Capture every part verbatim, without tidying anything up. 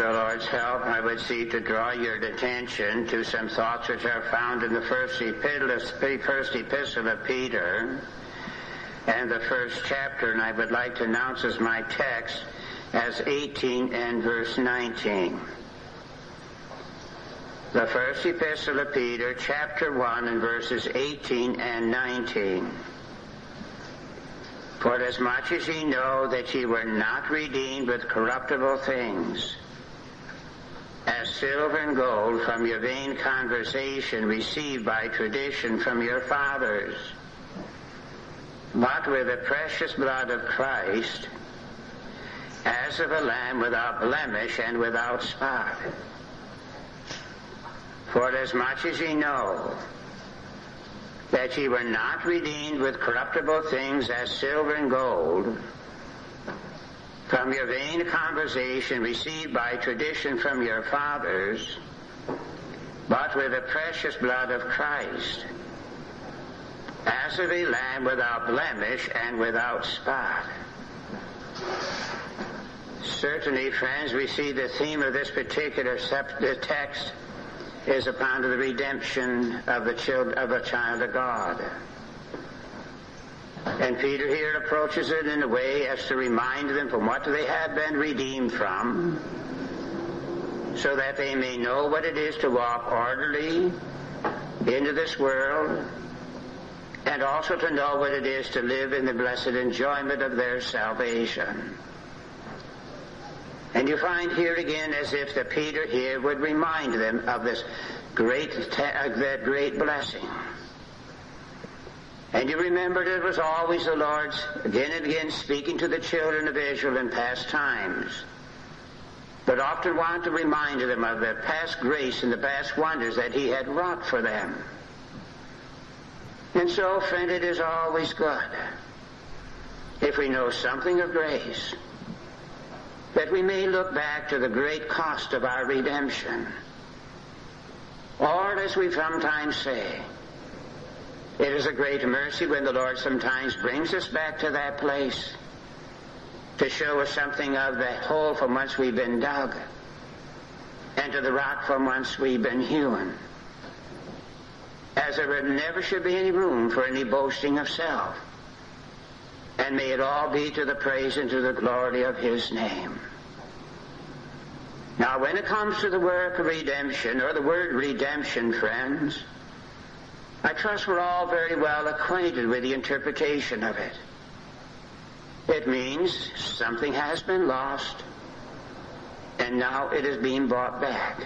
the Lord's help, I would seek to draw your attention to some thoughts which are found in the first epistle, first epistle of Peter and the first chapter, and I would like to announce as my text as eighteen and verse nineteen. The first epistle of Peter, chapter one, and verses eighteen and nineteen. For as much as ye know that ye were not redeemed with corruptible things, as silver and gold from your vain conversation received by tradition from your fathers, but with the precious blood of Christ, as of a lamb without blemish and without spot. For as much as ye know that ye were not redeemed with corruptible things as silver and gold, from your vain conversation received by tradition from your fathers, but with the precious blood of Christ, as of a lamb without blemish and without spot. Certainly, friends, we see the theme of this particular text is upon the redemption of the child of a child of God. And Peter here approaches it in a way as to remind them from what they have been redeemed from, so that they may know what it is to walk orderly into this world, and also to know what it is to live in the blessed enjoyment of their salvation. And you find here again as if the Peter here would remind them of this great, that great blessing. And you remember that it was always the Lord's, again and again, speaking to the children of Israel in past times, but often wanted to remind them of the past grace and the past wonders that he had wrought for them. And so, friend, it is always good, if we know something of grace, that we may look back to the great cost of our redemption. Or, as we sometimes say, it is a great mercy when the Lord sometimes brings us back to that place to show us something of the hole from whence we've been dug and to the rock from whence we've been hewn, as there never should be any room for any boasting of self. And may it all be to the praise and to the glory of his name. Now, when it comes to the work of redemption, or the word redemption, friends, I trust we're all very well acquainted with the interpretation of it. It means something has been lost, and now it is being brought back.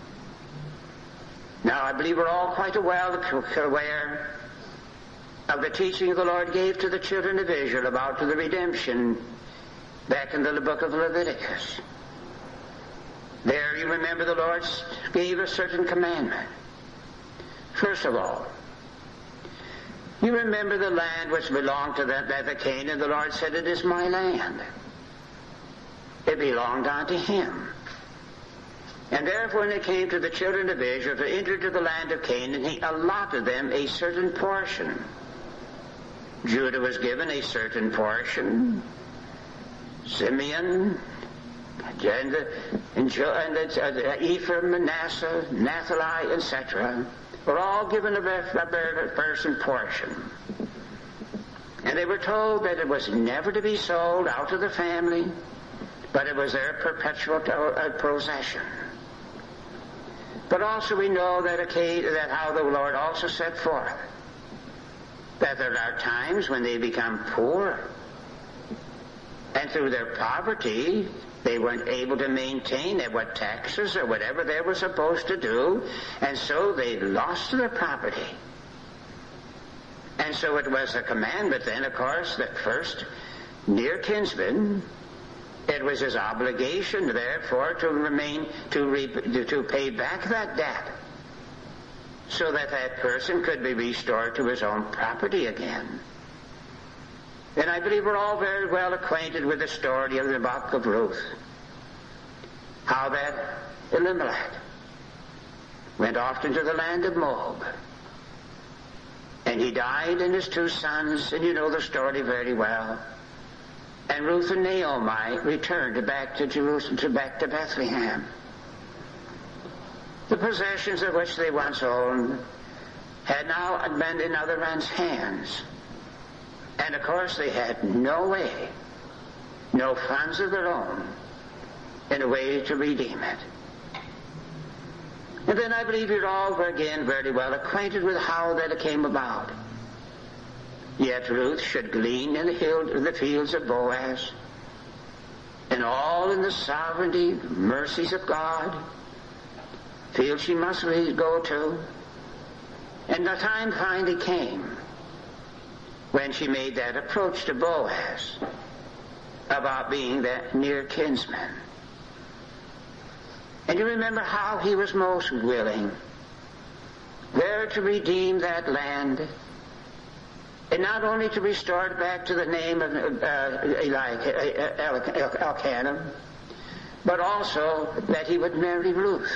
Now, I believe we're all quite well aware of the teaching the Lord gave to the children of Israel about the redemption back in the book of Leviticus. There, you remember, the Lord gave a certain commandment. First of all, you remember the land which belonged to the, the Canaan. The Lord said, "It is my land." It belonged unto him. And therefore, when it came to the children of Israel to enter into the land of Canaan, he allotted them a certain portion. Judah was given a certain portion. Simeon, and, and, and uh, Ephraim, Manasseh, Naphtali, et cetera were all given a, a person portion. And they were told that it was never to be sold out of the family, but it was their perpetual uh, possession. But also we know that, that how the Lord also set forth that there are times when they become poor, and through their poverty they weren't able to maintain what taxes or whatever they were supposed to do, and so they lost their property. And so it was a commandment then, of course, that first near kinsman, it was his obligation, therefore, to remain, to, re, to pay back that debt, so that that person could be restored to his own property again. And I believe we're all very well acquainted with the story of the book of Ruth. How that Elimelech went off into the land of Moab. And he died and his two sons, and you know the story very well. and Ruth and Naomi returned back to Jerusalem, to back to Bethlehem. The possessions of which they once owned had now been in other men's hands. And of course they had no way, no funds of their own, in a way to redeem it. And then I believe you're all again very well acquainted with how that came about. Yet Ruth should glean in the, hill, in the fields of Boaz, and all in the sovereignty, mercies of God, field she must go to. And the time finally came when she made that approach to Boaz about being that near kinsman. And you remember how he was most willing there to redeem that land, and not only to restore it back to the name of uh, Elkanah, but also that he would marry Ruth.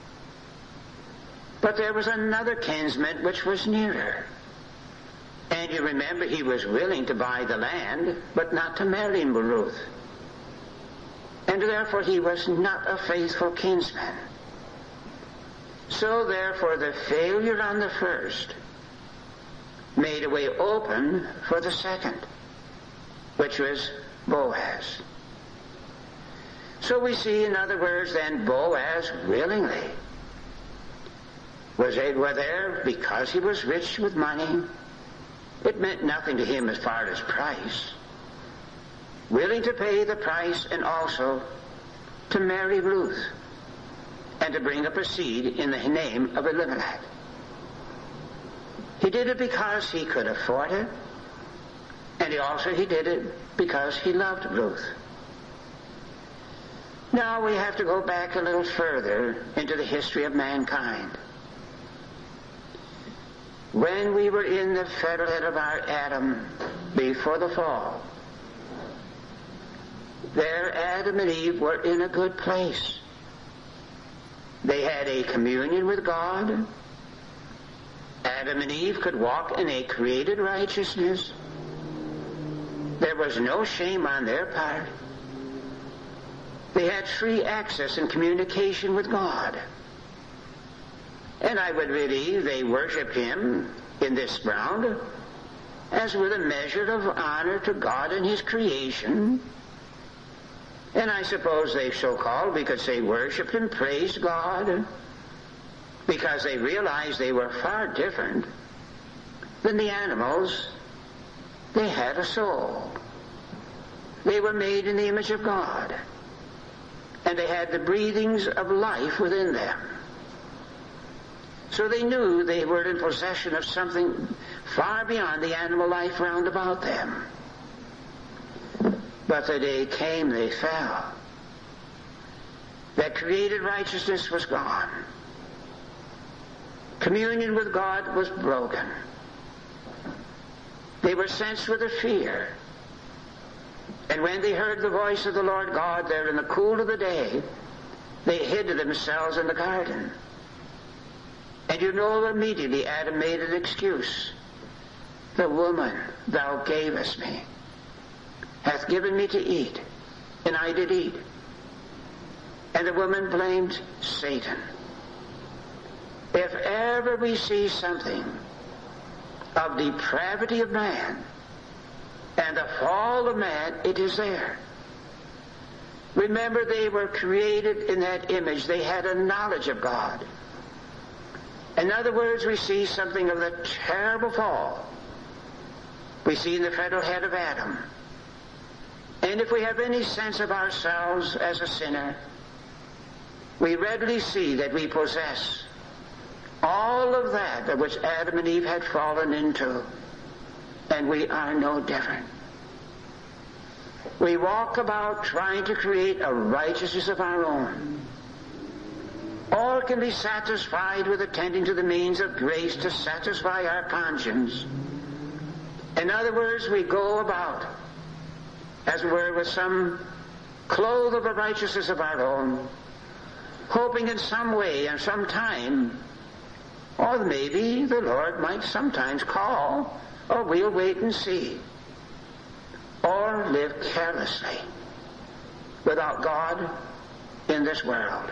But there was another kinsman which was nearer. And you remember he was willing to buy the land, but not to marry Ruth. And therefore he was not a faithful kinsman. So therefore the failure on the first made a way open for the second, which was Boaz. So we see, in other words, then Boaz willingly was were there because he was rich with money. It meant nothing to him as far as price. Willing to pay the price, and also to marry Ruth and to bring up a seed in the name of Elimelech. He did it because he could afford it, and he also he did it because he loved Ruth. Now we have to go back a little further into the history of mankind. When we were in the fettlehead of our Adam before the fall, there Adam and Eve were in a good place. They had a communion with God. Adam and Eve could walk in a created righteousness. There was no shame on their part. They had free access and communication with God. And I would believe they worshiped him in this ground as with a measure of honor to God and his creation. And I suppose they so-called, we could say, worshiped and praised God because they realized they were far different than the animals. They had a soul. They were made in the image of God. And they had the breathings of life within them. So they knew they were in possession of something far beyond the animal life round about them. But the day came they fell. That created righteousness was gone. Communion with God was broken. They were sensed with a fear. And when they heard the voice of the Lord God there in the cool of the day, they hid themselves in the garden. And you know immediately Adam made an excuse. The woman thou gavest me hath given me to eat, and I did eat. And the woman blamed Satan. If ever we see something of depravity of man and the fall of man, it is there. Remember, they were created in that image. They had a knowledge of God. In other words, we see something of the terrible fall we see in the federal head of Adam. And if we have any sense of ourselves as a sinner, we readily see that we possess all of that of which Adam and Eve had fallen into, and we are no different. We walk about trying to create a righteousness of our own. All can be satisfied with attending to the means of grace to satisfy our conscience. In other words, we go about, as it were, with some cloth of a righteousness of our own, hoping in some way and some time, or maybe the Lord might sometimes call, or we'll wait and see. or live carelessly without God in this world.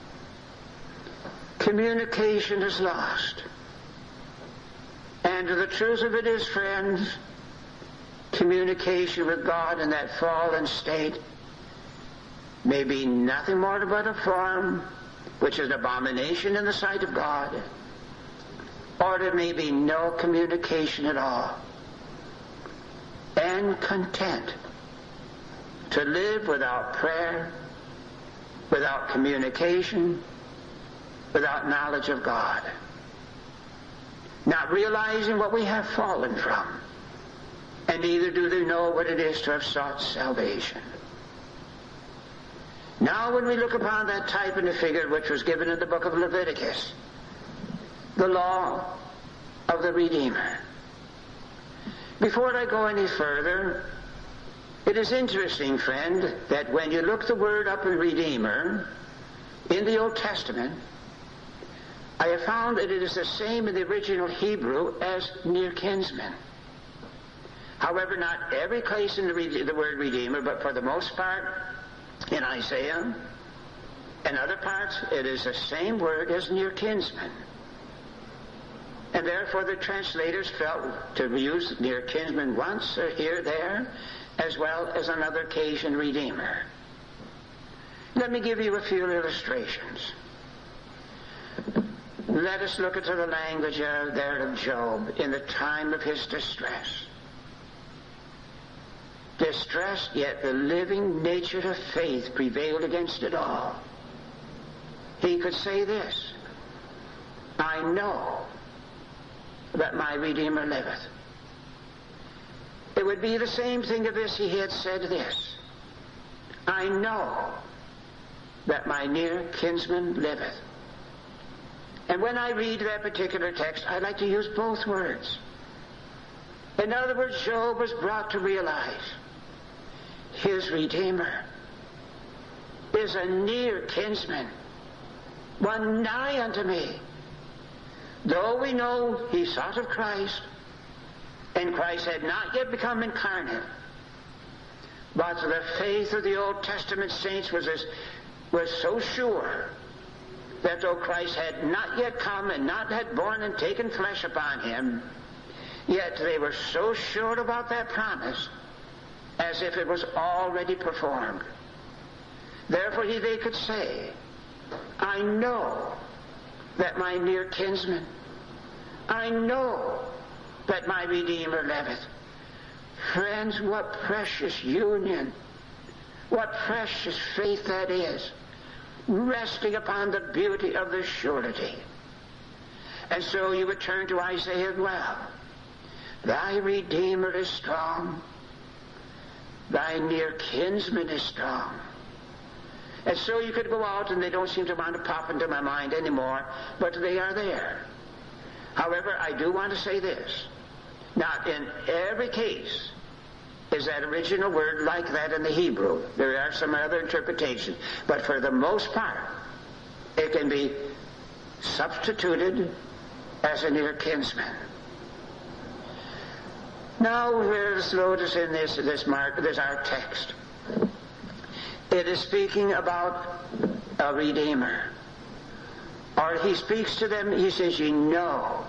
Communication is lost. And the truth of it is, friends, communication with God in that fallen state may be nothing more but a form which is an abomination in the sight of God, or there may be no communication at all. And content to live without prayer, without communication, without knowledge of God, not realizing what we have fallen from, and neither do they know what it is to have sought salvation. Now when we look upon that type and the figure which was given in the book of Leviticus, the law of the Redeemer. Before I go any further, it is interesting, friend, that when you look the word up in Redeemer in the Old Testament, I have found that it is the same in the original Hebrew as near kinsman. However, not every place in the, the word Redeemer, but for the most part in Isaiah and other parts, it is the same word as near kinsman. And therefore the translators felt to use near kinsman once or here, there, as well as on another occasion Redeemer. Let me give you a few illustrations. Let us look into the language uh, there of Job in the time of his distress. Distress, yet the living nature of faith prevailed against it all. He could say this, I know that my Redeemer liveth. It would be the same thing if this he had said this, I know that my near kinsman liveth. And when I read that particular text, I like to use both words. In other words, Job was brought to realize his Redeemer is a near kinsman, one nigh unto me. Though we know he sought of Christ, and Christ had not yet become incarnate, but the faith of the Old Testament saints was, as, was so sure that though Christ had not yet come and not had born and taken flesh upon him, yet they were so sure about that promise as if it was already performed. Therefore he, they could say, I know that my near kinsman, I know that my Redeemer liveth. Friends, what precious union, what precious faith that is, resting upon the beauty of the surety. And so you would turn to Isaiah as well. Thy Redeemer is strong, thy near kinsman is strong. And so you could go out, and they don't seem to want to pop into my mind anymore, but they are there. However, I do want to say this. Not in every case is that original word like that in the Hebrew. There are some other interpretations. But for the most part, it can be substituted as a near kinsman. Now, let's notice in this, this mark, this our text. It is speaking about a Redeemer. Or he speaks to them, he says, ye know.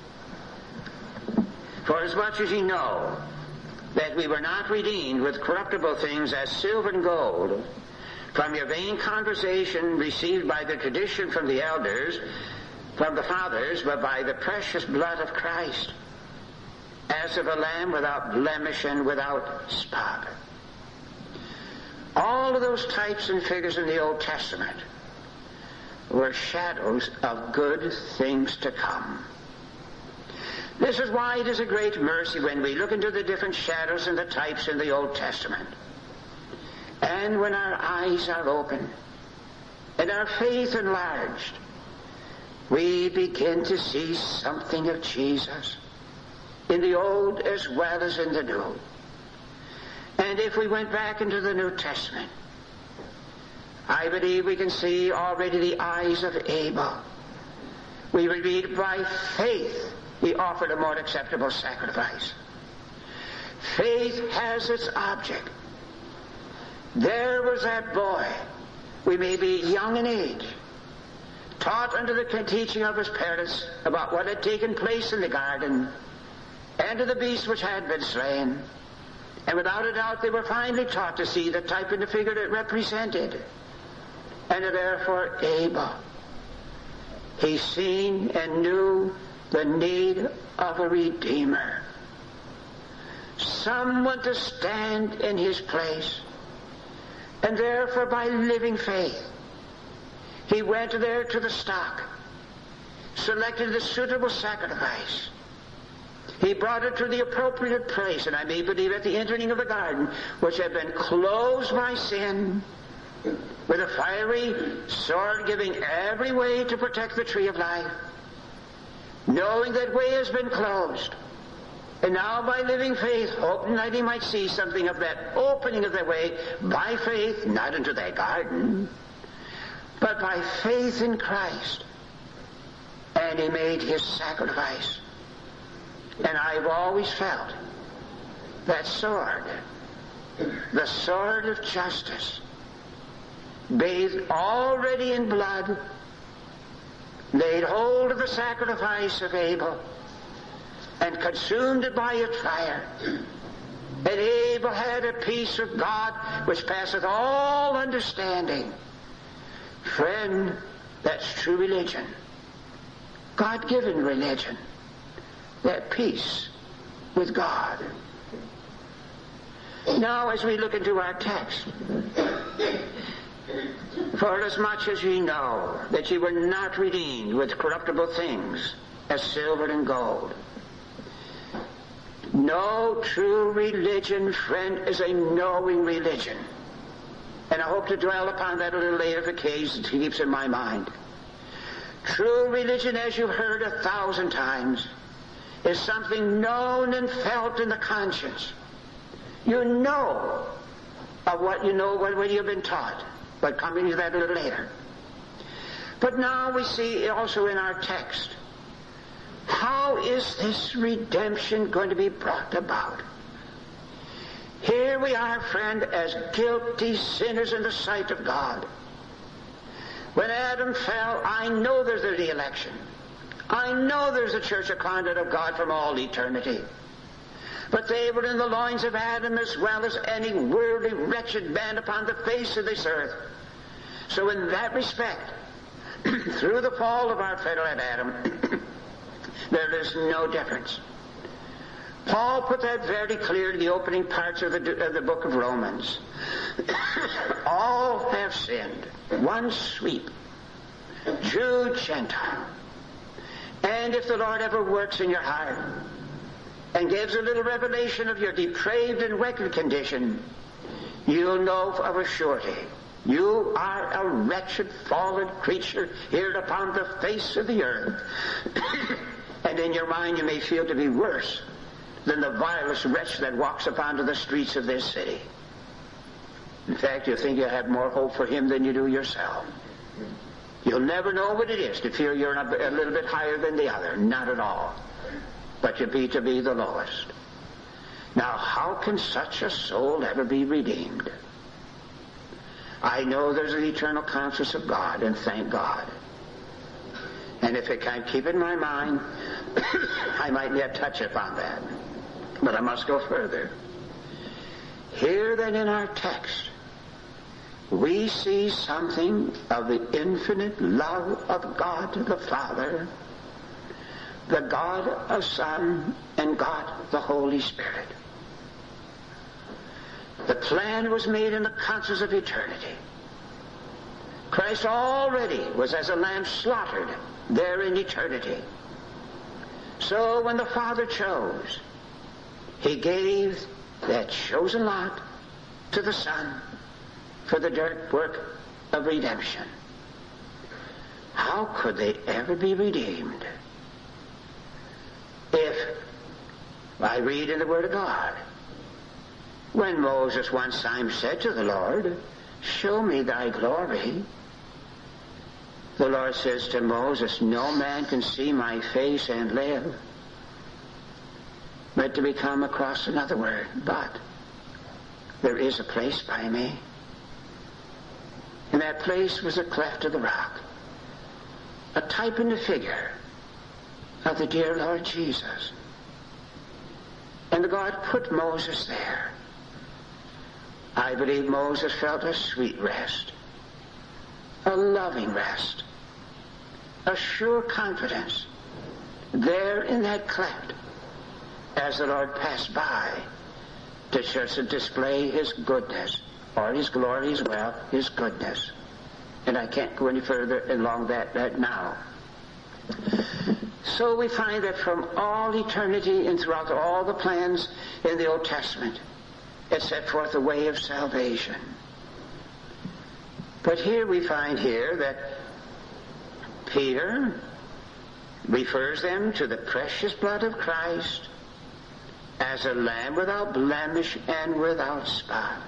For as much as ye know that we were not redeemed with corruptible things as silver and gold, from your vain conversation received by the tradition from the elders, from the fathers, but by the precious blood of Christ, as of a lamb without blemish and without spot. All of those types and figures in the Old Testament were shadows of good things to come. This is why it is a great mercy when we look into the different shadows and the types in the Old Testament. And when our eyes are open and our faith enlarged, we begin to see something of Jesus in the Old as well as in the New. And if we went back into the New Testament, I believe we can see already the eyes of Abel. We read, by faith he offered a more acceptable sacrifice. Faith has its object. There was that boy, we may be young in age, taught under the teaching of his parents about what had taken place in the garden and of the beast which had been slain. And without a doubt they were finally taught to see the type and the figure it represented. And therefore Abel, he seen and knew the need of a Redeemer. Someone to stand in his place. And therefore by living faith, he went there to the stock, selected the suitable sacrifice. He brought it to the appropriate place, and I may believe at the entering of the garden, which had been closed by sin, with a fiery sword giving every way to protect the tree of life. Knowing that way has been closed, and now by living faith, hoping that he might see something of that opening of the way by faith, not into that garden, but by faith in Christ. And he made his sacrifice. And I've always felt that sword, the sword of justice, bathed already in blood, laid hold of the sacrifice of Abel and consumed it by its fire. And Abel had a peace with God which passeth all understanding. Friend, that's true religion. God-given religion. That peace with God. Now, as we look into our text, for as much as ye know that ye were not redeemed with corruptible things, as silver and gold. No true religion, friend, is a knowing religion. And I hope to dwell upon that a little later if occasion keeps in my mind. True religion, as you've heard a thousand times, is something known and felt in the conscience. You know of what you know, what you've been taught. But coming to that a little later. But now we see also in our text, how is this redemption going to be brought about? Here we are, friend, as guilty sinners in the sight of God. When Adam fell, I know there's the election. I know there's a church of conduct of God from all eternity. But they were in the loins of Adam as well as any worldly, wretched man upon the face of this earth. So in that respect, through the fall of our fellow Adam, there is no difference. Paul put that very clear in the opening parts of the, of the book of Romans. All have sinned, one sweep, Jew, Gentile. And if the Lord ever works in your heart and gives a little revelation of your depraved and wicked condition, you'll know of a surety you are a wretched, fallen creature here upon the face of the earth. And in your mind you may feel to be worse than the vilest wretch that walks upon the streets of this city. In fact, you think you have more hope for him than you do yourself. You'll never know what it is to feel you're a little bit higher than the other. Not at all. But you be to be the lowest. Now, how can such a soul ever be redeemed? I know there's an eternal conscience of God, and thank God. And if I can't keep it in my mind, I might yet touch upon that. But I must go further. Here then in our text, we see something of the infinite love of God the Father, the God of Son, and God the Holy Spirit. The plan was made in the conscience of eternity. Christ already was as a lamb slaughtered there in eternity. So when the Father chose, he gave that chosen lot to the Son for the dirt work of redemption. How could they ever be redeemed? If, I read in the Word of God, when Moses one time said to the Lord, "Show me thy glory," the Lord says to Moses, "No man can see my face and live." but to become across another word. But there is a place by me. And that place was a cleft of the rock, a type and a figure of the dear Lord Jesus. And God put Moses there. I believe Moses felt a sweet rest, a loving rest, a sure confidence there in that cleft as the Lord passed by to just display his goodness, or his glory as well, his goodness. And I can't go any further along that, that now. So we find that from all eternity and throughout all the plans in the Old Testament, it set forth a way of salvation. But here we find here that Peter refers them to the precious blood of Christ as a lamb without blemish and without spot.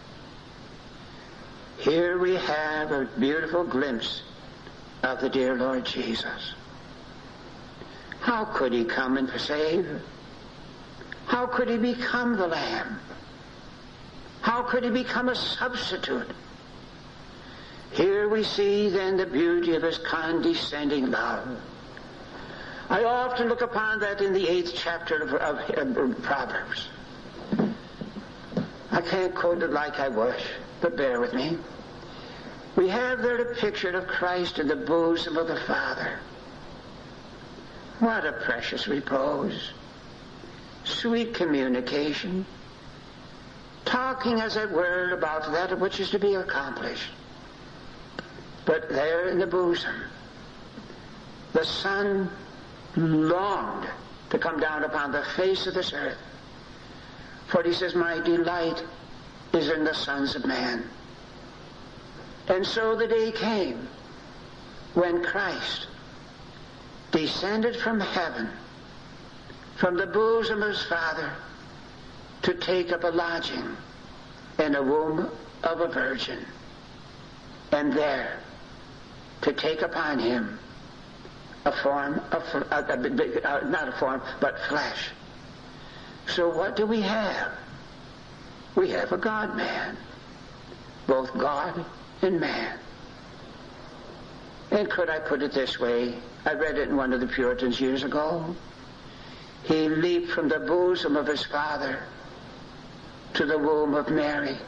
Here we have a beautiful glimpse of the dear Lord Jesus. How could he come and save? How could he become the lamb? How could he become a substitute? Here we see then the beauty of his condescending love. I often look upon that in the eighth chapter of, of, of Proverbs. I can't quote it like I wish, but bear with me. We have there the picture of Christ in the bosom of the Father. What a precious repose. Sweet communication. Talking, as it were, about that which is to be accomplished. But there in the bosom, the Son longed to come down upon the face of this earth. For he says, my delight is in the sons of man. And so the day came when Christ descended from heaven, from the bosom of his Father, to take up a lodging in a womb of a virgin, and there to take upon him a form of, uh, uh, not a form, but flesh. So what do we have? We have a God-man, both God and man. And could I put it this way? I read it in one of the Puritans years ago. He leaped from the bosom of his Father to the womb of Mary.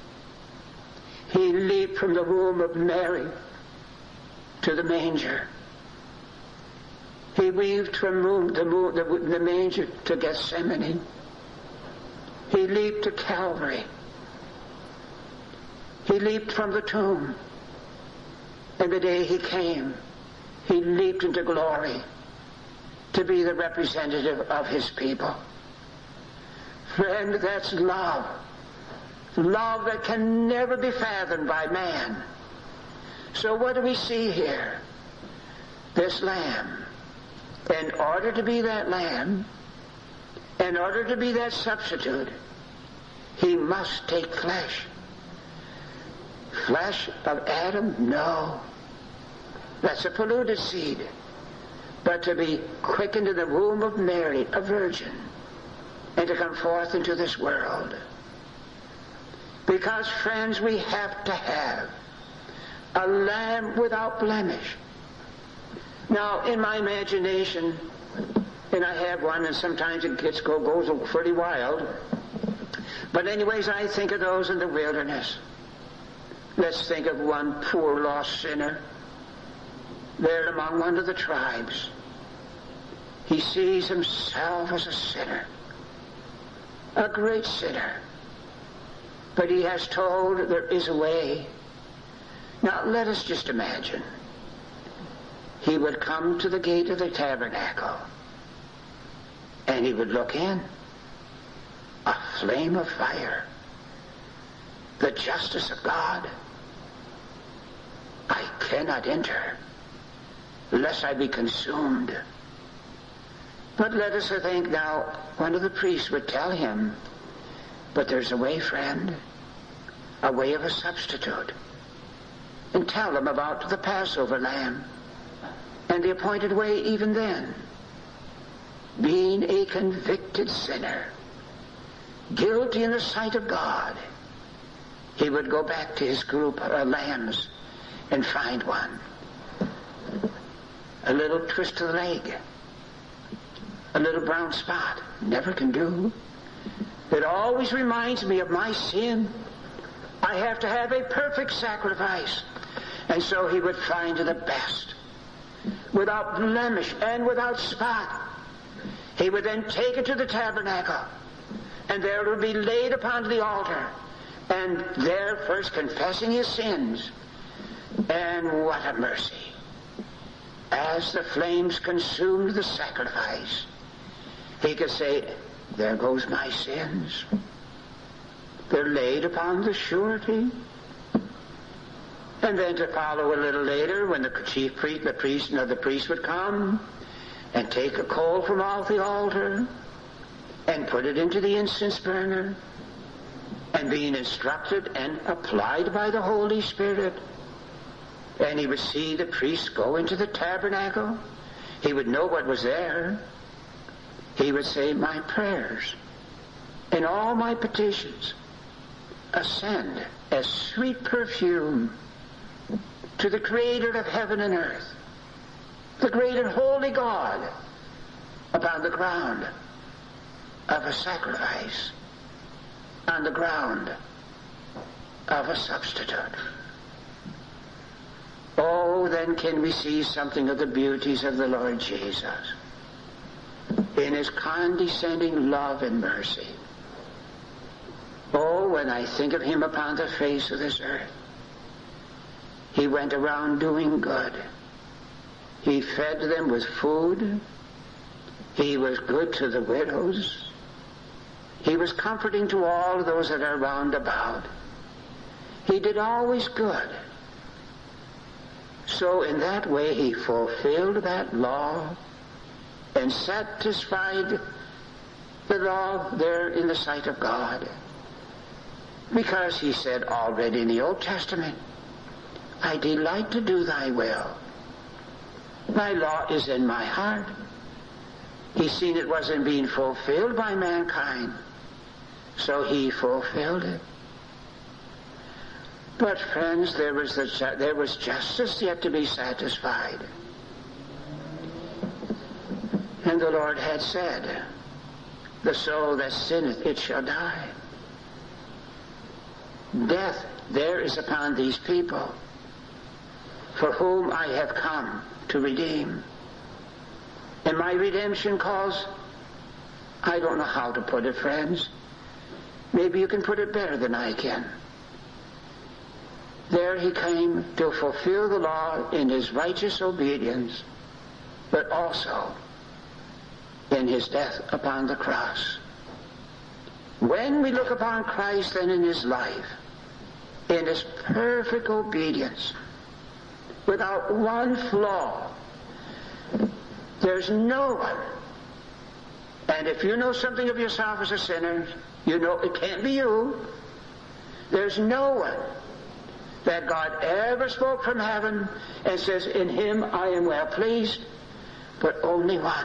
He leaped from the womb of Mary to the manger. He weaved from the, the, the manger to Gethsemane. He leaped to Calvary. He leaped from the tomb. And the day he came, he leaped into glory to be the representative of his people. Friend, that's love. Love that can never be fathomed by man. So what do we see here? This lamb. In order to be that lamb, in order to be that substitute, he must take flesh. Flesh of Adam? No. That's a polluted seed. But to be quickened in the womb of Mary, a virgin, and to come forth into this world. Because, friends, we have to have a lamb without blemish. Now, in my imagination, and I have one, and sometimes it gets go, goes pretty wild, but anyways, I think of those in the wilderness. Let's think of one poor lost sinner there among one of the tribes. He sees himself as a sinner, a great sinner, but he has told there is a way. Now let us just imagine. He would come to the gate of the tabernacle, and he would look in. A flame of fire. The justice of God. I cannot enter, lest I be consumed. But let us think now, one of the priests would tell him, but there's a way, friend, a way of a substitute. And tell him about the Passover lamb and the appointed way even then. being a convicted sinner, guilty in the sight of God, he would go back to his group of lambs and find one. A little twist of the leg, a little brown spot, never can do. It always reminds me of my sin. I have to have a perfect sacrifice. And so he would find the best, without blemish and without spot. He would then take it to the tabernacle, and there it would be laid upon the altar, and there first confessing his sins. And what a mercy! As the flames consumed the sacrifice, he could say, there goes my sins. They're laid upon the surety. And then to follow a little later, when the chief priest, the priest, and the priest would come and take a coal from off the altar and put it into the incense burner, and being instructed and applied by the Holy Spirit, and he would see the priest go into the tabernacle. He would know what was there. He would say, my prayers and all my petitions ascend as sweet perfume to the Creator of heaven and earth, the great and holy God, upon the ground of a sacrifice, on the ground of a substitute. Oh, then can we see something of the beauties of the Lord Jesus in his condescending love and mercy. Oh, when I think of him upon the face of this earth, he went around doing good. He fed them with food. He was good to the widows. He was comforting to all those that are round about. He did always good. So in that way he fulfilled that law and satisfied the law there in the sight of God. Because he said already in the Old Testament, I delight to do thy will. Thy law is in my heart. He seen it wasn't being fulfilled by mankind, so he fulfilled it. But friends, there was, the, there was justice yet to be satisfied. And the Lord had said, the soul that sinneth, it shall die. Death there is upon these people, for whom I have come to redeem. And my redemption calls, I don't know how to put it, friends. Maybe you can put it better than I can. There he came to fulfill the law in his righteous obedience, but also in his death upon the cross. When we look upon Christ then in his life, in his perfect obedience, without one flaw, there's no one. And if you know something of yourself as a sinner, you know it can't be you. There's no one that God ever spoke from heaven and says, in him I am well pleased, but only one.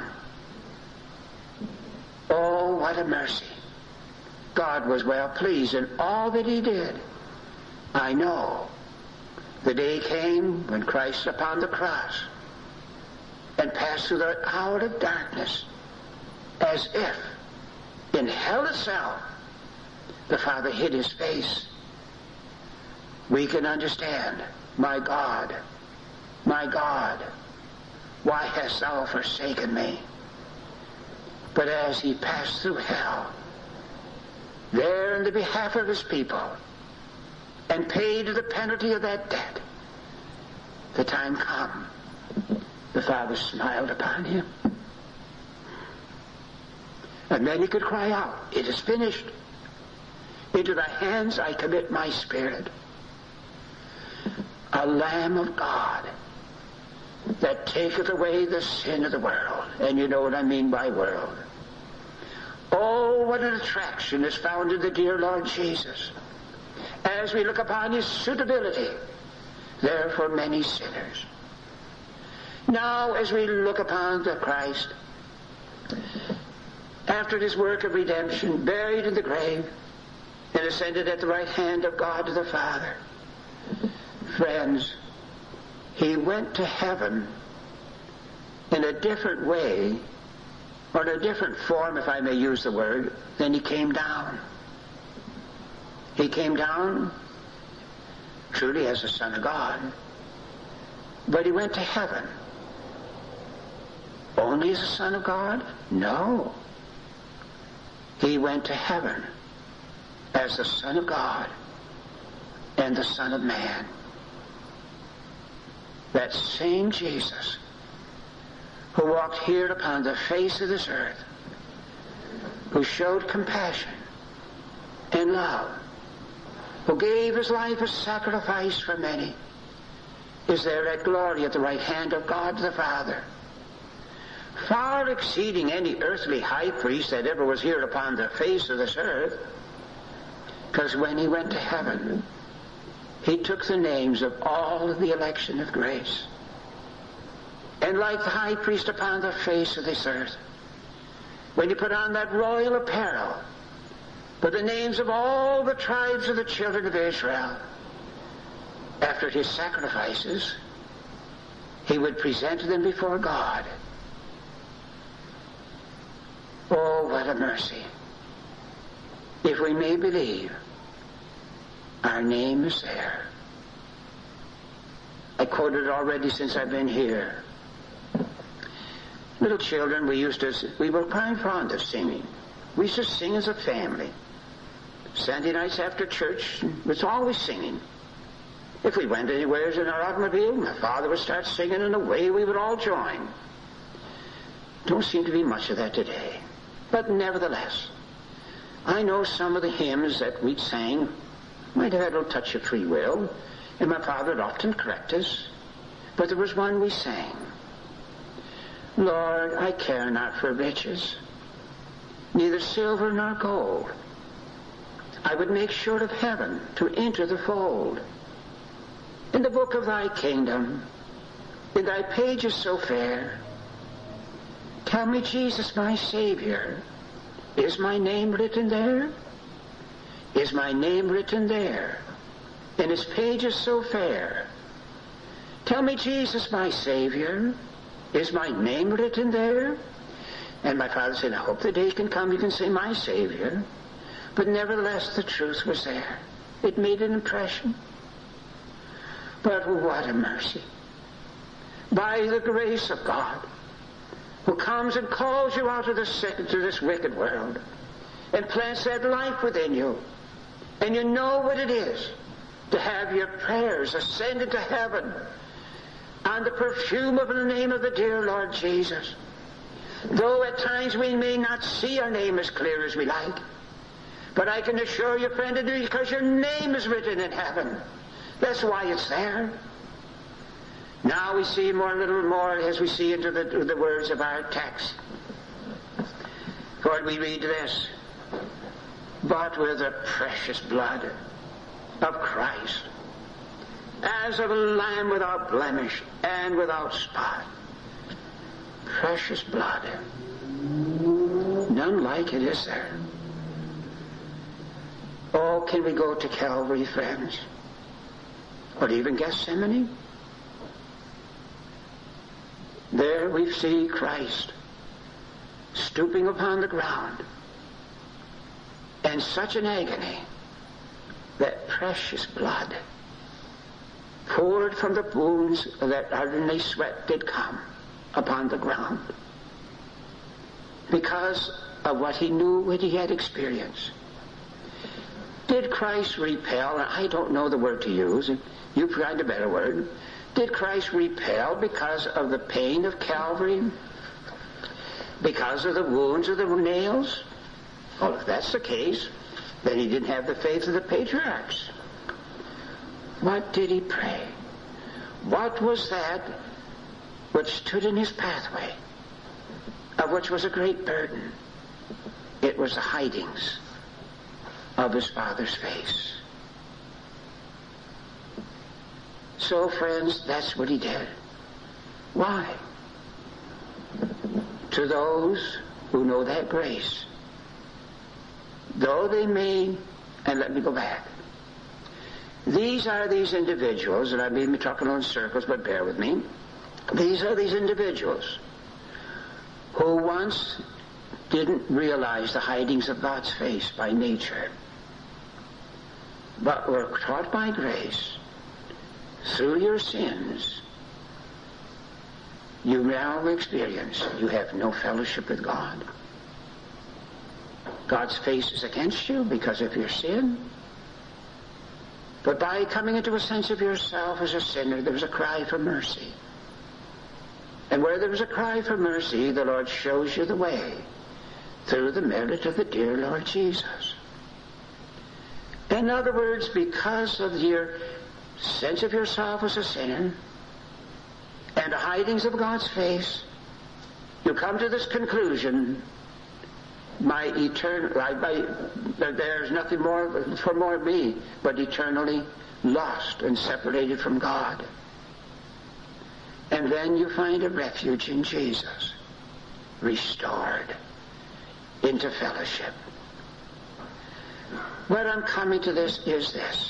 Oh, what a mercy. God was well pleased in all that he did. I know the day came when Christ upon the cross and passed through the hour of darkness, as if in hell itself the Father hid his face. We can understand, my God, my God, why hast thou forsaken me? But as he passed through hell, there in the behalf of his people, and paid the penalty of that debt, the time come, the Father smiled upon him. And then he could cry out, it is finished. Into thy hands I commit my spirit. A Lamb of God that taketh away the sin of the world. And you know what I mean by world. Oh, what an attraction is found in the dear Lord Jesus, as we look upon his suitability there for many sinners. Now, as we look upon the Christ, after his work of redemption, buried in the grave, and ascended at the right hand of God the Father. Friends, he went to heaven in a different way, or in a different form, if I may use the word, than he came down. He came down truly as the Son of God, but he went to heaven only as the Son of God? No. He went to heaven as the Son of God and the Son of Man. That same Jesus who walked here upon the face of this earth, who showed compassion and love, who gave his life as sacrifice for many, is there at glory at the right hand of God the Father, far exceeding any earthly high priest that ever was here upon the face of this earth, because when he went to heaven, he took the names of all of the election of grace, and like the high priest upon the face of this earth, when he put on that royal apparel, but the names of all the tribes of the children of Israel, after his sacrifices, he would present them before God. Oh, what a mercy. If we may believe, our name is there. I quoted it already since I've been here. Little children, we used to, we were quite fond of singing. We used to sing as a family. Sunday nights after church, it was always singing. If we went anywhere in our automobile, my father would start singing, and away we would all join. Don't seem to be much of that today. But nevertheless, I know some of the hymns that we sang might have had a little touch of free will, and my father would often correct us. But there was one we sang. Lord, I care not for riches, neither silver nor gold. I would make sure of heaven to enter the fold. In the book of thy kingdom, in thy pages so fair, tell me, Jesus, my Savior, is my name written there? Is my name written there? In his pages so fair. Tell me, Jesus, my Savior, is my name written there? And my father said, I hope the day can come you can say my Savior. But nevertheless, the truth was there. It made an impression. But what a mercy. By the grace of God, who comes and calls you out of this, to this wicked world and plants that life within you, and you know what it is to have your prayers ascend into heaven on the perfume of the name of the dear Lord Jesus. Though at times we may not see our name as clear as we like, but I can assure you, friend, it is because your name is written in heaven. That's why it's there. Now we see more, a little more as we see into the, the words of our text. For we read this, bought with the precious blood of Christ, as of a lamb without blemish and without spot. Precious blood. None like it, is there? Oh, can we go to Calvary, friends? Or even Gethsemane? There we see Christ stooping upon the ground, and such an agony that precious blood poured from the wounds that ardently sweat did come upon the ground because of what he knew, what he had experienced. Did Christ repel? I don't know the word to use. You find a better word. Did Christ repel because of the pain of Calvary? Because of the wounds of the nails? Well, if that's the case, then he didn't have the faith of the patriarchs. What did he pray? What was that which stood in his pathway, of which was a great burden? It was the hidings of his Father's face. So, friends, that's what he did. Why? To those who know that grace, though they may, and let me go back. These are these individuals, and I may be talking in circles, but bear with me. These are these individuals who once didn't realize the hidings of God's face by nature, but were taught by grace through your sins. You now experience you have no fellowship with God. God's face is against you because of your sin. But by coming into a sense of yourself as a sinner, there's a cry for mercy. And where there is a cry for mercy, the Lord shows you the way through the merit of the dear Lord Jesus. In other words, because of your sense of yourself as a sinner and the hidings of God's face, you come to this conclusion: my eternal, I, my, there's nothing more for more me but eternally lost and separated from God. And then you find a refuge in Jesus, restored into fellowship. What I'm coming to this is this.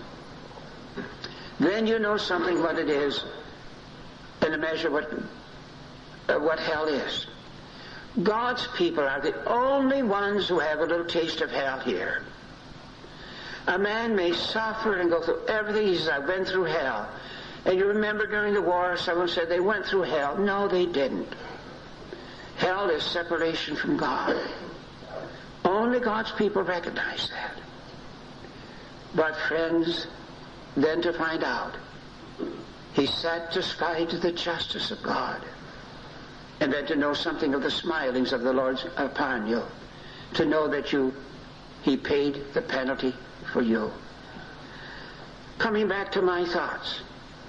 Then you know something what it is, in a measure what, uh, what hell is. God's people are the only ones who have a little taste of hell here. A man may suffer and go through everything. He says, I went through hell. And you remember during the war, someone said they went through hell. No, they didn't. Hell is separation from God. Only God's people recognize that. But friends, then to find out, he's satisfied to the justice of God. And then to know something of the smilings of the Lord upon you. To know that you, he paid the penalty for you. Coming back to my thoughts.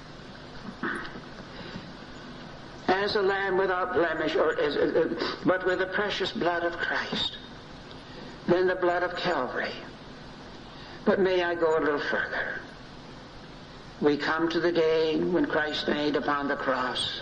As a lamb without blemish, or as, uh, but with the precious blood of Christ, then the blood of Calvary. But may I go a little further? We come to the day when Christ died upon the cross.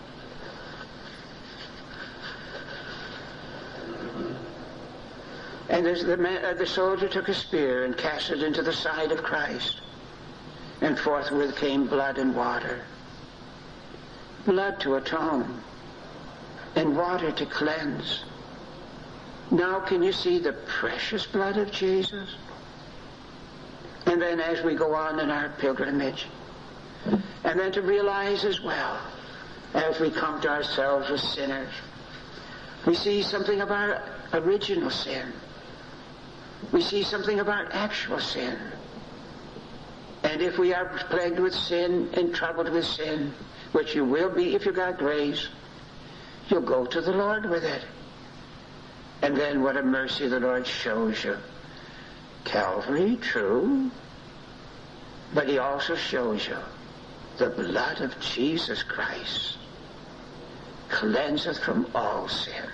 And the, man, uh, the soldier took a spear and cast it into the side of Christ. And forthwith came blood and water. Blood to atone, and water to cleanse. Now can you see the precious blood of Jesus? And then as we go on in our pilgrimage, and then to realize as well, as we come to ourselves as sinners, we see something of our original sin. We see something of our actual sin. And if we are plagued with sin and troubled with sin, which you will be if you got grace, you'll go to the Lord with it. And then what a mercy the Lord shows you. Calvary, true, but he also shows you the blood of Jesus Christ cleanseth from all sin.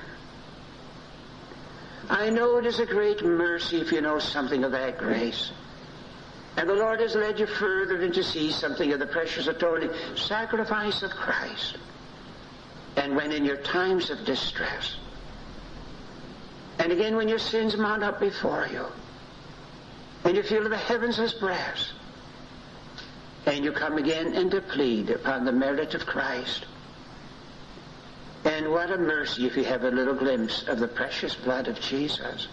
I know it is a great mercy if you know something of that grace. And the Lord has led you further and to see something of the precious atoning sacrifice of Christ. And when in your times of distress, and again when your sins mount up before you, and you feel the heavens as brass, and you come again and to plead upon the merit of Christ. And what a mercy if you have a little glimpse of the precious blood of Jesus.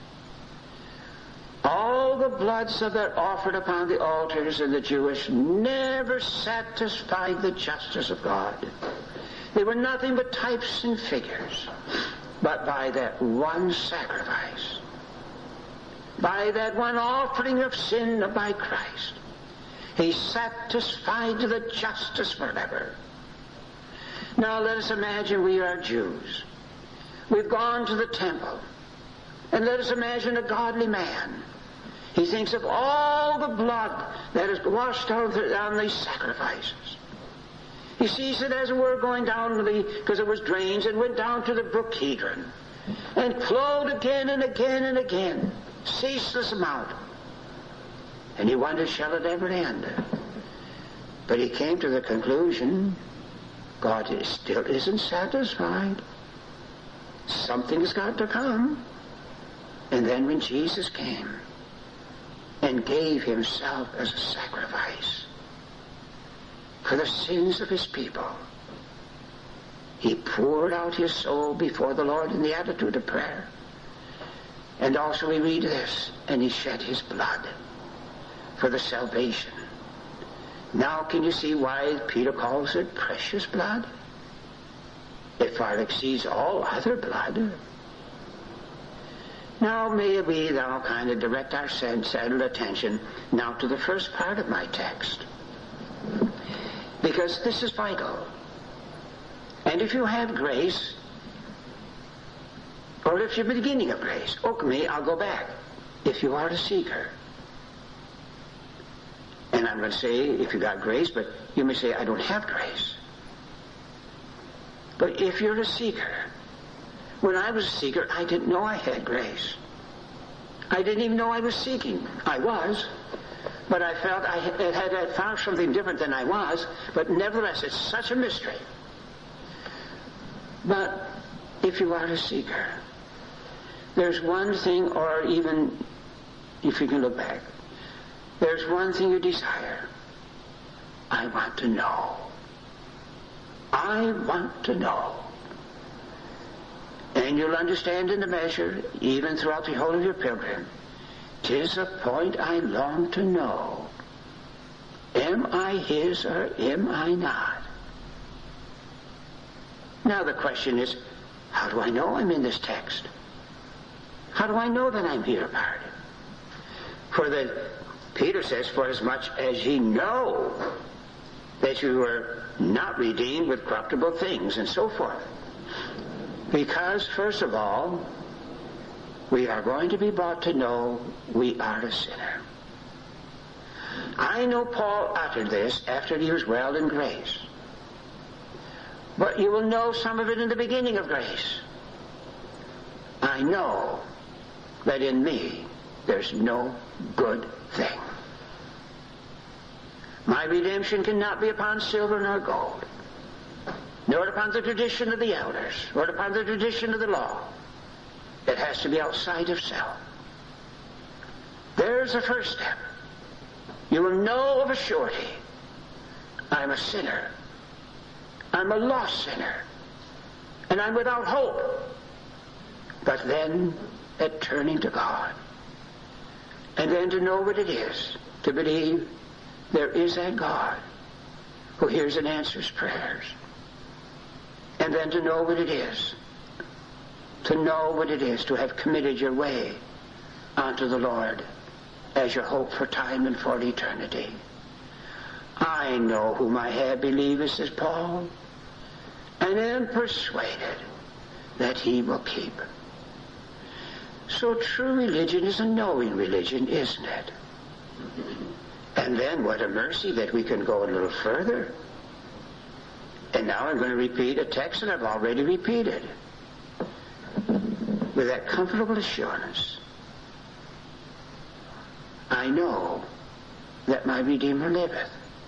All the bloods that are offered upon the altars in the Jewish never satisfied the justice of God. They were nothing but types and figures. But by that one sacrifice, by that one offering of sin by Christ, he satisfied to the justice forever. Now let us imagine we are Jews. We've gone to the temple. And let us imagine a godly man. He thinks of all the blood that is washed down on these sacrifices. He sees it as it were going down to the, because it was drains, and went down to the brook Kidron, and flowed again and again and again, ceaseless amount. And he wondered, shall it ever end? But he came to the conclusion, God is, still isn't satisfied. Something's got to come. And then when Jesus came and gave himself as a sacrifice for the sins of his people, he poured out his soul before the Lord in the attitude of prayer. And also we read this, and he shed his blood for the salvation. Now can you see why Peter calls it precious blood? It far exceeds all other blood. Now may we now kind of direct our settled attention now to the first part of my text, because this is vital. And if you have grace, or if you're beginning of grace, okay, I'll go back. If you are a seeker, and I'm going to say if you got grace, but you may say I don't have grace. But if you're a seeker, when I was a seeker, I didn't know I had grace. I didn't even know I was seeking. I was, but I felt I had, had, had found something different than I was, but nevertheless, it's such a mystery. But if you are a seeker, there's one thing, or even if you can look back, there's one thing you desire. I want to know. I want to know. And you'll understand in the measure, even throughout the whole of your pilgrim, 'tis a point I long to know. Am I his or am I not? Now the question is, how do I know I'm in this text? How do I know that I'm here part? For that Peter says, for as much as ye know that you were not redeemed with corruptible things, and so forth. Because, first of all, we are going to be brought to know we are a sinner. I know Paul uttered this after he was well in grace. But you will know some of it in the beginning of grace. I know that in me there's no good thing. My redemption cannot be upon silver nor gold, nor upon the tradition of the elders, or upon the tradition of the law. It has to be outside of self. There's the first step. You will know of a surety, I'm a sinner. I'm a lost sinner. And I'm without hope. But then, at turning to God, and then to know what it is to believe there is that God who hears and answers prayers. And then to know what it is, to know what it is to have committed your way unto the Lord as your hope for time and for eternity. I know whom I have believed, says Paul, and am persuaded that he will keep. So true religion is a knowing religion, isn't it? And then what a mercy that we can go a little further. And now I'm going to repeat a text that I've already repeated, with that comfortable assurance. I know that my Redeemer liveth.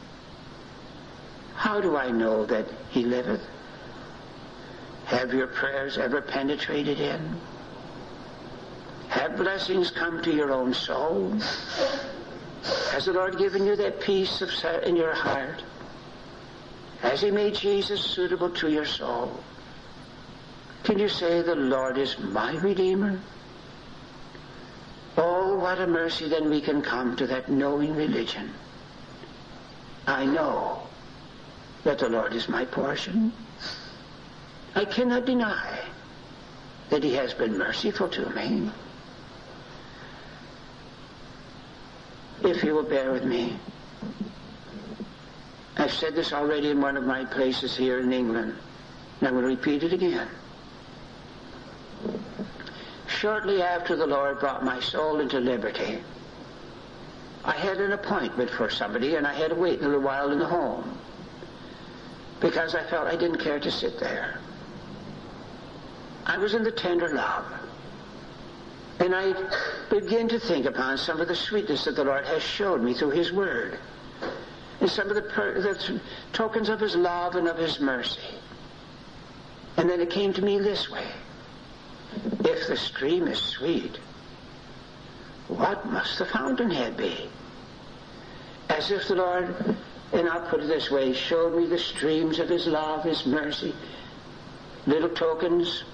How do I know that he liveth? Have your prayers ever penetrated in? Have blessings come to your own soul? Has the Lord given you that peace of in your heart? Has he made Jesus suitable to your soul? Can you say the Lord is my Redeemer? Oh, what a mercy then we can come to that knowing religion. I know that the Lord is my portion. I cannot deny that he has been merciful to me. If you will bear with me, I've said this already in one of my places here in England, and I'm going to repeat it again. Shortly after the Lord brought my soul into liberty, I had an appointment for somebody, and I had to wait a little while in the home because I felt I didn't care to sit there. I was in the tender love, and I began to think upon some of the sweetness that the Lord has showed me through his word, and some of the, per- the tokens of his love and of his mercy. And then it came to me this way. If the stream is sweet, what must the fountainhead be? As if the Lord, and I'll put it this way, showed me the streams of His love, His mercy, little tokens.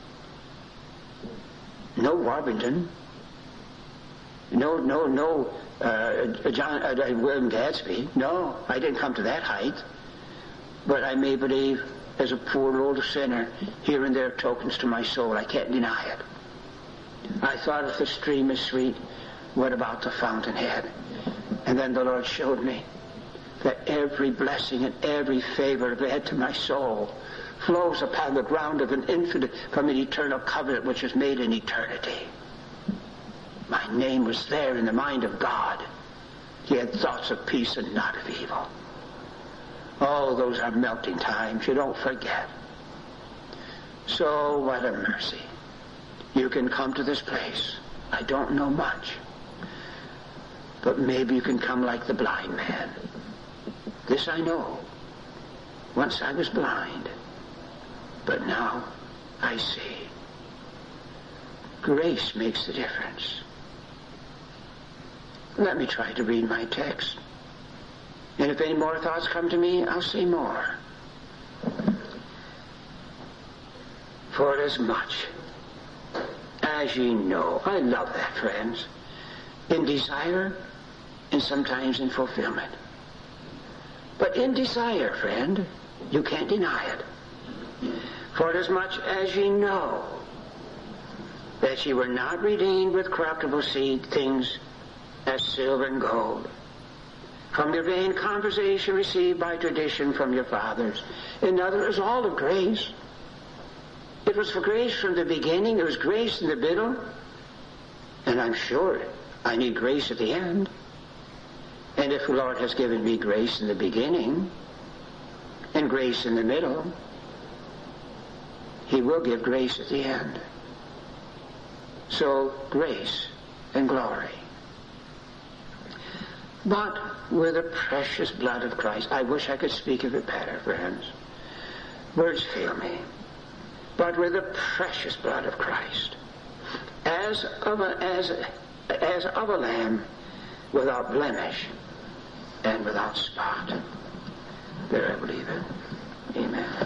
No Warbington. No, no, no uh, John, uh, William Gadsby. No, I didn't come to that height. But I may believe, as a poor old sinner, here and there tokens to my soul. I can't deny it. I thought, if the stream is sweet, what about the fountainhead? And then the Lord showed me that every blessing and every favor I've had to my soul flows upon the ground of an infinite, from an eternal covenant which was made in eternity. My name was there in the mind of God. He had thoughts of peace and not of evil. Oh, those are melting times. You don't forget. So, what a mercy. You can come to this place. I don't know much. But maybe you can come like the blind man. This I know. Once I was blind. But now I see. Grace makes the difference. Let me try to read my text. And if any more thoughts come to me, I'll say more. For as much as ye know, I love that, friends, in desire and sometimes in fulfillment. But in desire, friend, you can't deny it. For as much as ye know that ye were not redeemed with corruptible seed things as silver and gold, from your vain conversation received by tradition from your fathers. In other words, all of grace. It was for grace from the beginning. There was grace in the middle. And I'm sure I need grace at the end. And if the Lord has given me grace in the beginning and grace in the middle, He will give grace at the end. So, grace and glory. But with the precious blood of Christ, I wish I could speak of it better, friends. Words fail me. But with the precious blood of Christ, as of a, as, as of a lamb without blemish and without spot. There I believe it. Amen.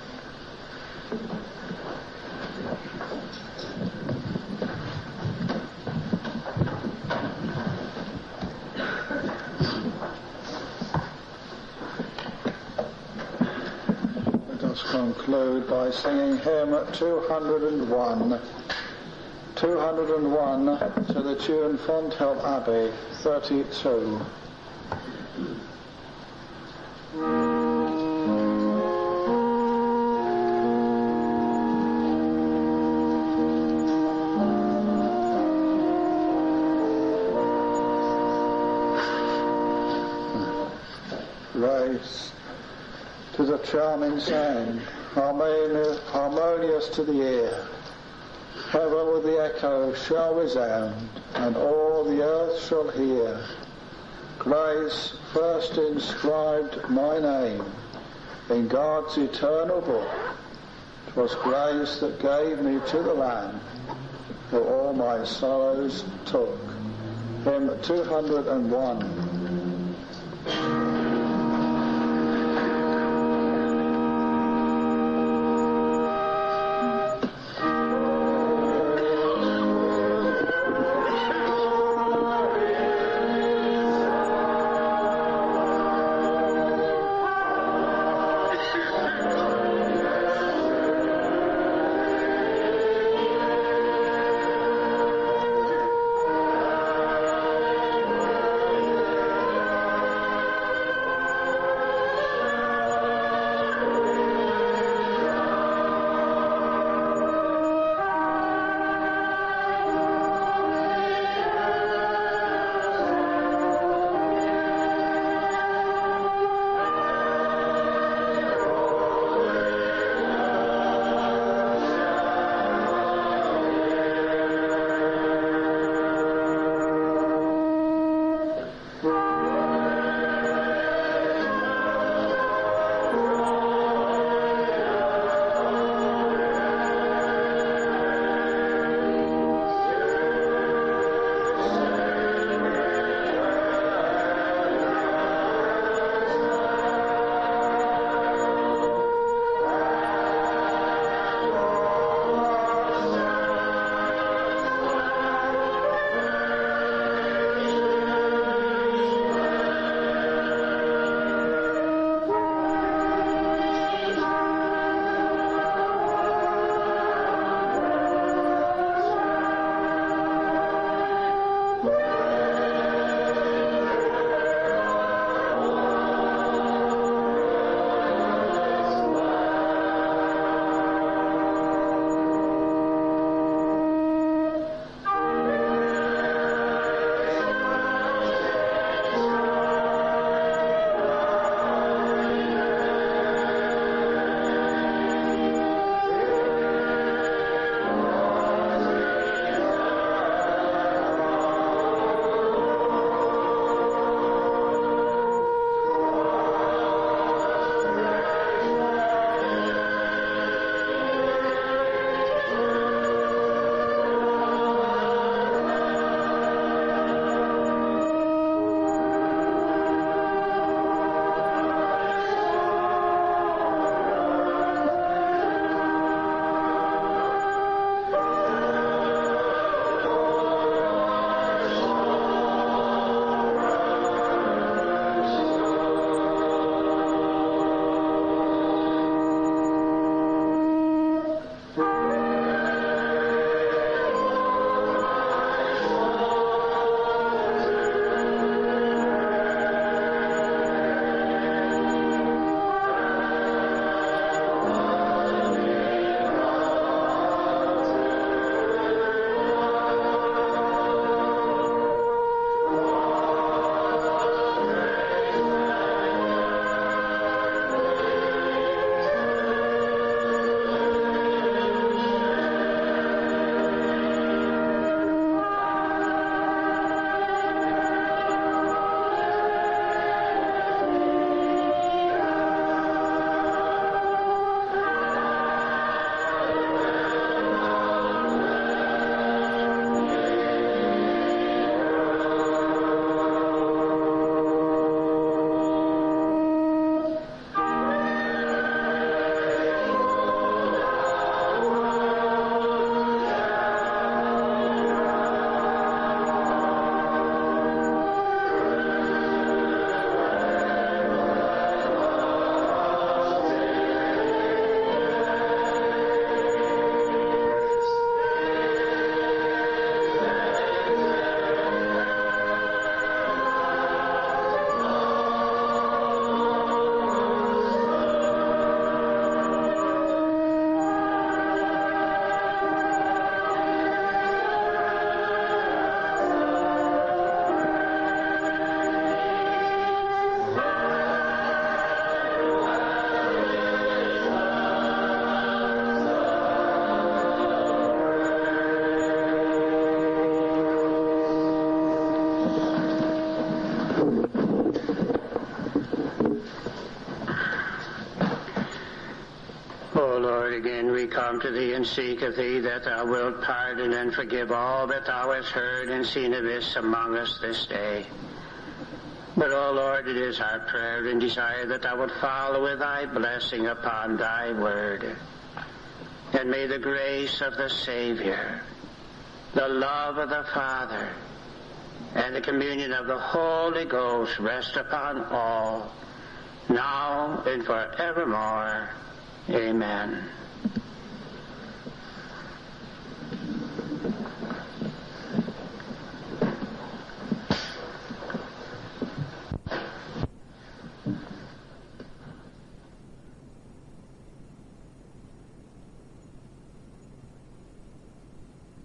Conclude by singing hymn two hundred and one. two hundred and one to the tune Fonthill Abbey, thirty-two. Grace to the charming sound, harmonious to the ear. Heaven with the echo shall resound, and all the earth shall hear. Grace first inscribed my name in God's eternal book. 'Twas grace that gave me to the Lamb, who all my sorrows took. Hymn two hundred and one. again we come to thee and seek of thee that thou wilt pardon and forgive all that thou hast heard and seen of us among us this day. But, O Lord, it is our prayer and desire that thou wilt follow with thy blessing upon thy word. And may the grace of the Savior, the love of the Father, and the communion of the Holy Ghost rest upon all, now and forevermore. Amen.